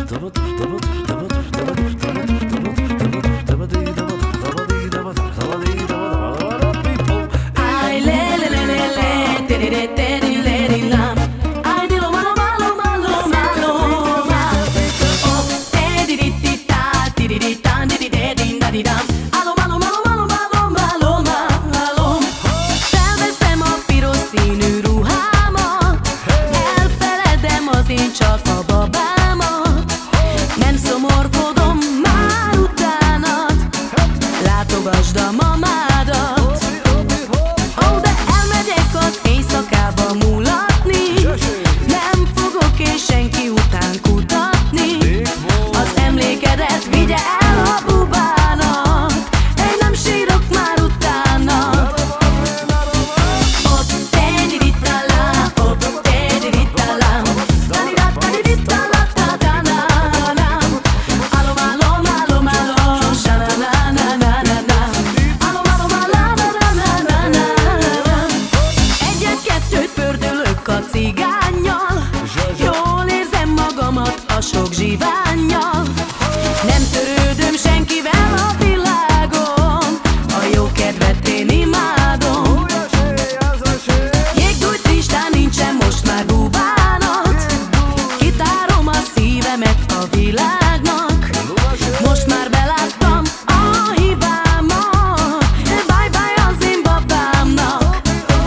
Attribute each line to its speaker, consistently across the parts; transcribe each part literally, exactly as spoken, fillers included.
Speaker 1: Felveszem a piros színű ruhámat, elfeledem az én csalfa babámat. Nem szomorkodom már utánad, látogasd a mamádat. Ó, de elmegyek az éjszakába mulatni, nem fogok én senki után kutatni. Az emlékedet vigye el a bubának, én nem sírok már utánad. Ott egy-rit-talá, ott egy-rit-talá, tani-rat-tani-rit-talá-ta-ta-na-na. Alom, alom, alom, alom, sa-na-na-na-na-na. Alom, alom, alá-na-na-na-na-na. Egyet-kettőt pördülök a cigánnyal, jól érzem magamat a sok zsivánnyal. Nem törődöm senkivel a világon, a jó kedvet én imádom. Jégdújt listán nincsen most már bubánat, kitárom a szívemet a világnak. Most már beláttam a hibámat, bye-bye az én babámnak.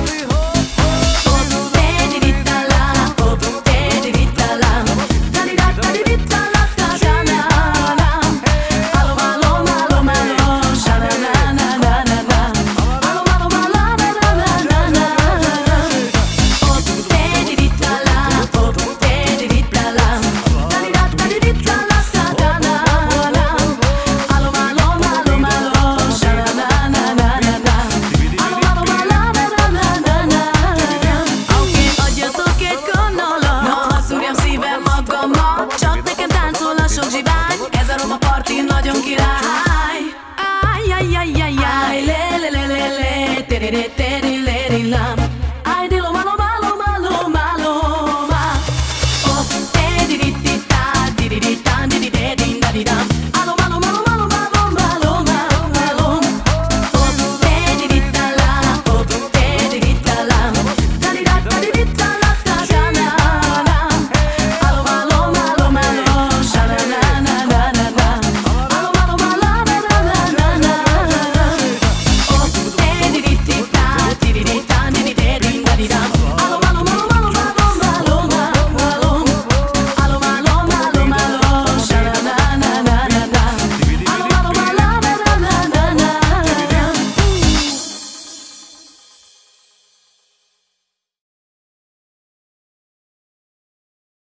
Speaker 1: Ott egy-rit-talá, ott egy-rit-talá, tani-rat-tani-rit-talá-ta-ta-na-na. Alom, alom, alom, alom, sa-na-na-na-na-na. Alom, alom, alá-na-na-na-na-na. Ott egy-rit-talá, ott egy-rit-talá, tani-rat-tani-rit-talá-ta-ta-na-na. Alom, alom, alom, alom, sa-na-na-na-na-na. Alom, alom, alá-na-na-na-na. Oké, adjatok egy kanalat, hadd szúrjam szívem magamat, csak nekem táncol a sok zsivány, ez a roma parti nagyon király. Áj, áj, áj, áj, áj, le, le, le, le, le, teri, teri, leri, lam.